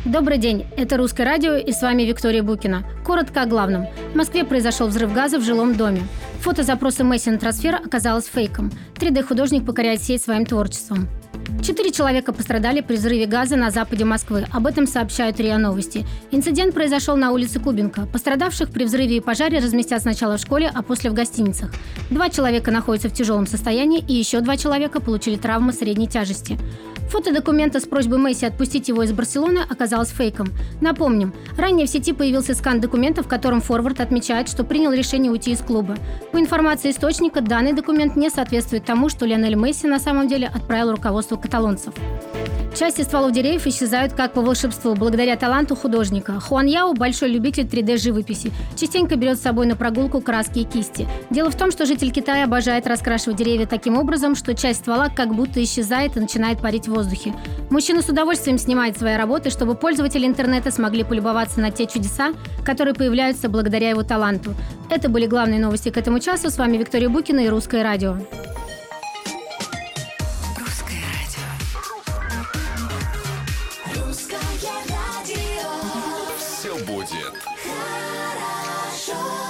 Добрый день, это «Русское радио» и с вами Виктория Букина. Коротко о главном. В Москве произошел взрыв газа в жилом доме. Фото запроса Месси на трансфер оказалось фейком. 3D-художник покоряет сеть своим творчеством. 4 человека пострадали при взрыве газа на западе Москвы. Об этом сообщают РИА Новости. Инцидент произошел на улице Кубинка. Пострадавших при взрыве и пожаре разместят сначала в школе, а после в гостиницах. 2 человека находятся в тяжелом состоянии, и еще 2 человека получили травмы средней тяжести. Фото документа с просьбой Месси отпустить его из Барселоны оказалось фейком. Напомним, ранее в сети появился скан документа, в котором форвард отмечает, что принял решение уйти из клуба. По информации источника, данный документ не соответствует тому, что Лионель Месси на самом деле отправил руководству каталонцев. Части стволов деревьев исчезают как по волшебству, благодаря таланту художника. Хуан Яо – большой любитель 3D-живописи. Частенько берет с собой на прогулку краски и кисти. Дело в том, что житель Китая обожает раскрашивать деревья таким образом, что часть ствола как будто исчезает и начинает парить в воздухе. Мужчина с удовольствием снимает свои работы, чтобы пользователи интернета смогли полюбоваться на те чудеса, которые появляются благодаря его таланту. Это были главные новости к этому часу. С вами Виктория Букина и «Русское радио». Все будет хорошо.